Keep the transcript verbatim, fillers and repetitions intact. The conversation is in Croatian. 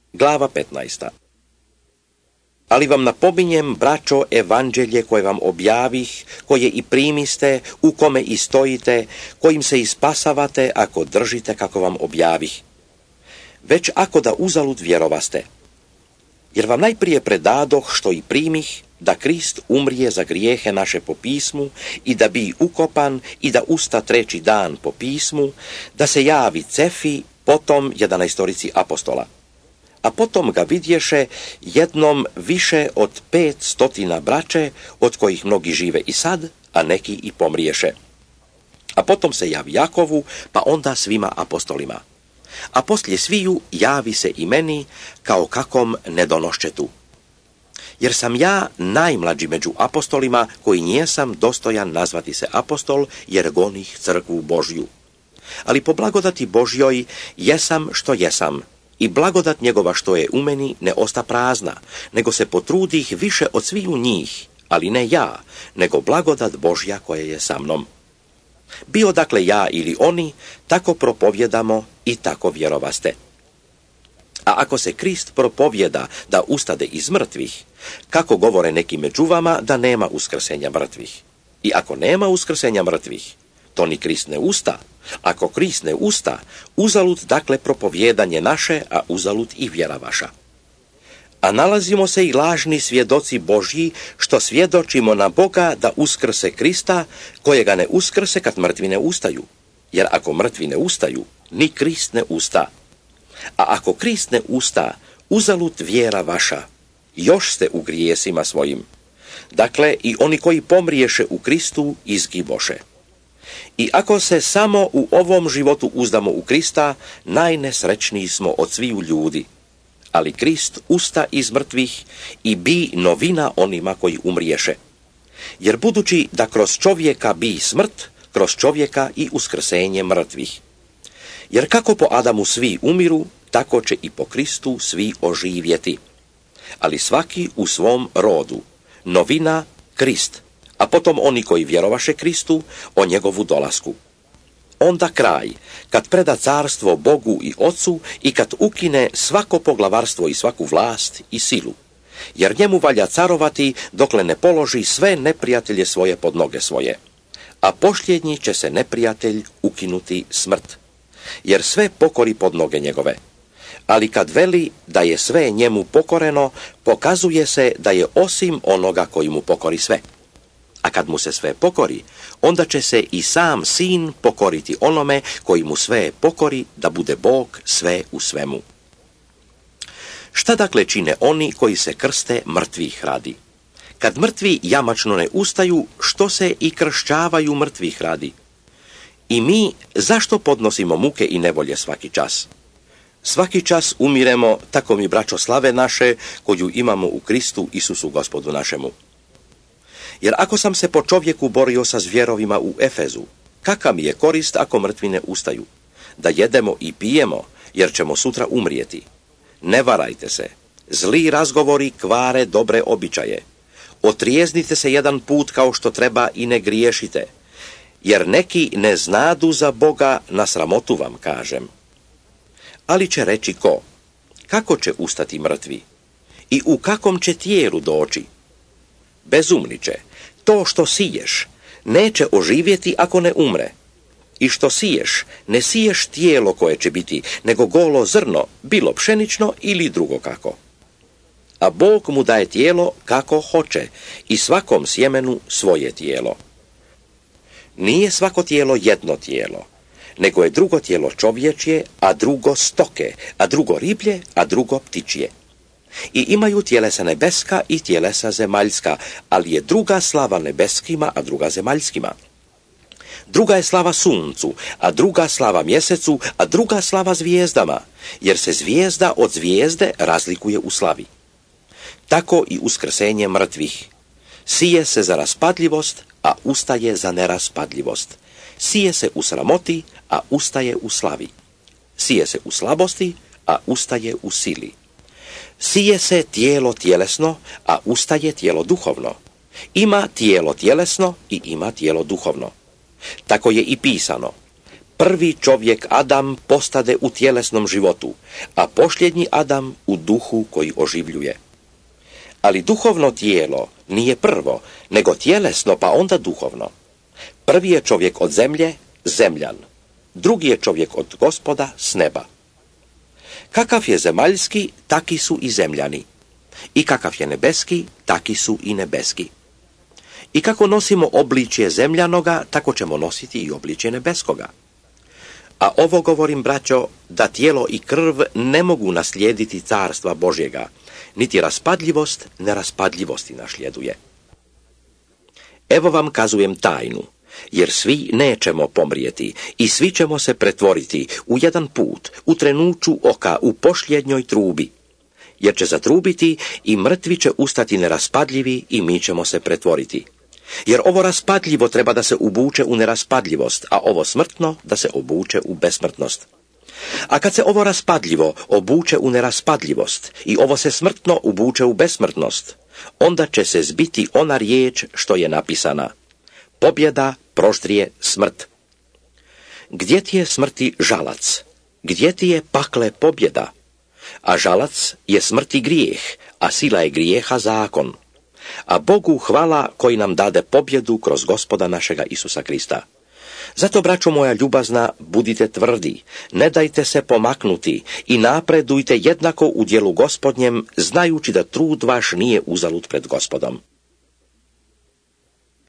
Glava petnaesta. Ali vam napominjem, braćo, evanđelje koje vam objavih, koje i primiste, u kome i stojite, kojim se i spasavate, ako držite kako vam objavih. Već ako da uzalud vjerovaste. Jer vam najprije predadoh što i primih, da Krist umrije za grijehe naše po pismu i da bi ukopan i da usta treći dan po pismu, da se javi Cefi, potom jedanaestorici apostola. A potom ga vidješe jednom više od pet stotina braće, od kojih mnogi žive i sad, a neki i pomriješe. A potom se javi Jakovu, pa onda svima apostolima. A poslije sviju javi se i meni kao kakom nedonoščetu. Jer sam ja najmlađi među apostolima, koji nijesam dostojan nazvati se apostol, jer gonih crkvu Božju. Ali po blagodati Božjoj jesam što jesam, i blagodat njegova što je u meni ne osta prazna, nego se potrudih više od sviju njih, ali ne ja, nego blagodat Božja koja je sa mnom. Bio dakle ja ili oni, tako propovjedamo i tako vjerovaste. A ako se Krist propovjeda da ustade iz mrtvih, kako govore neki među vama da nema uskrsenja mrtvih? I ako nema uskrsenja mrtvih, to ni Krist ne usta. Ako Krist ne usta, uzalud dakle propovjedanje naše, a uzalud i vjera vaša. A nalazimo se i lažni svjedoci Božji, što svjedočimo na Boga da uskrse Krista, kojega ne uskrse kad mrtvi ne ustaju. Jer ako mrtvi ne ustaju, ni Krist ne usta. A ako Krist ne usta, uzalud vjera vaša, još ste u grijesima svojim. Dakle, i oni koji pomriješe u Kristu izgiboše. I ako se samo u ovom životu uzdamo u Krista, najnesrećniji smo od sviju ljudi. Ali Krist usta iz mrtvih i bi novina onima koji umriješe. Jer budući da kroz čovjeka bi smrt, kroz čovjeka i uskrsenje mrtvih. Jer kako po Adamu svi umiru, tako će i po Kristu svi oživjeti. Ali svaki u svom rodu. Novina Krist, a potom oni koji vjerovaše Kristu o njegovu dolasku. Onda kraj, kad preda carstvo Bogu i Ocu i kad ukine svako poglavarstvo i svaku vlast i silu. Jer njemu valja carovati dokle ne položi sve neprijatelje svoje pod noge svoje. A posljednji će se neprijatelj ukinuti smrt. Jer sve pokori pod noge njegove. Ali kad veli da je sve njemu pokoreno, pokazuje se da je osim onoga koji mu pokori sve. A kad mu se sve pokori, onda će se i sam sin pokoriti onome koji mu sve pokori, da bude Bog sve u svemu. Šta dakle čine oni koji se krste mrtvih radi? Kad mrtvi jamačno ne ustaju, što se i kršćavaju mrtvih radi? I mi zašto podnosimo muke i nevolje svaki čas? Svaki čas umiremo, tako mi braćo slave naše, koju imamo u Kristu Isusu Gospodu našemu. Jer ako sam se po čovjeku borio sa zvjerovima u Efezu, kaka mi je korist ako mrtvi ne ustaju? Da jedemo i pijemo, jer ćemo sutra umrijeti. Ne varajte se, zli razgovori kvare dobre običaje. Otrijeznite se jedan put kao što treba i ne griješite, jer neki ne znadu za Boga, na sramotu vam kažem. Ali će reći ko? Kako će ustati mrtvi? I u kakom će tijelu doći? Bezumniče, to što siješ neće oživjeti ako ne umre. I što siješ, ne siješ tijelo koje će biti, nego golo zrno, bilo pšenično ili drugo kako. A Bog mu daje tijelo kako hoće i svakom sjemenu svoje tijelo. Nije svako tijelo jedno tijelo, nego je drugo tijelo čovječje, a drugo stoke, a drugo riblje, a drugo ptičje. I imaju tjelesa nebeska i tjelesa zemaljska, ali je druga slava nebeskima, a druga zemaljskima. Druga je slava suncu, a druga slava mjesecu, a druga slava zvijezdama, jer se zvijezda od zvijezde razlikuje u slavi. Tako i uskrsenje mrtvih. Sije se za raspadljivost, a ustaje za neraspadljivost. Sije se u sramoti, a ustaje u slavi. Sije se u slabosti, a ustaje u sili. Sije se tijelo tjelesno, a ustaje tijelo duhovno. Ima tijelo tjelesno i ima tijelo duhovno. Tako je i pisano. Prvi čovjek Adam postade u tjelesnom životu, a posljednji Adam u duhu koji oživljuje. Ali duhovno tijelo nije prvo, nego tjelesno pa onda duhovno. Prvi je čovjek od zemlje, zemljan. Drugi je čovjek od Gospoda, s neba. Kakav je zemaljski, taki su i zemljani. I kakav je nebeski, taki su i nebeski. I kako nosimo obličje zemljanoga, tako ćemo nositi i obličje nebeskoga. A ovo govorim, braćo, da tijelo i krv ne mogu naslijediti carstva Božjega, niti raspadljivost neraspadljivosti nasljeduje. Evo vam kazujem tajnu, jer svi nećemo pomrijeti i svi ćemo se pretvoriti u jedan put, u trenuću oka, u posljednjoj trubi. Jer će zatrubiti i mrtvi će ustati neraspadljivi i mi ćemo se pretvoriti. Jer ovo raspadljivo treba da se ubuče u neraspadljivost, a ovo smrtno da se obuče u besmrtnost. A kad se ovo raspadljivo obuče u neraspadljivost i ovo se smrtno ubuče u besmrtnost, onda će se zbiti ona riječ što je napisana: pobjeda proždrije smrt. Gdje ti je smrti žalac? Gdje ti je pakle pobjeda? A žalac je smrti grijeh, a sila je grijeha zakon. A Bogu hvala koji nam dade pobjedu kroz Gospoda našega Isusa Krista. Zato, braćo moja ljubazna, budite tvrdi, ne dajte se pomaknuti i napredujte jednako u djelu Gospodnjem, znajući da trud vaš nije uzalud pred Gospodom.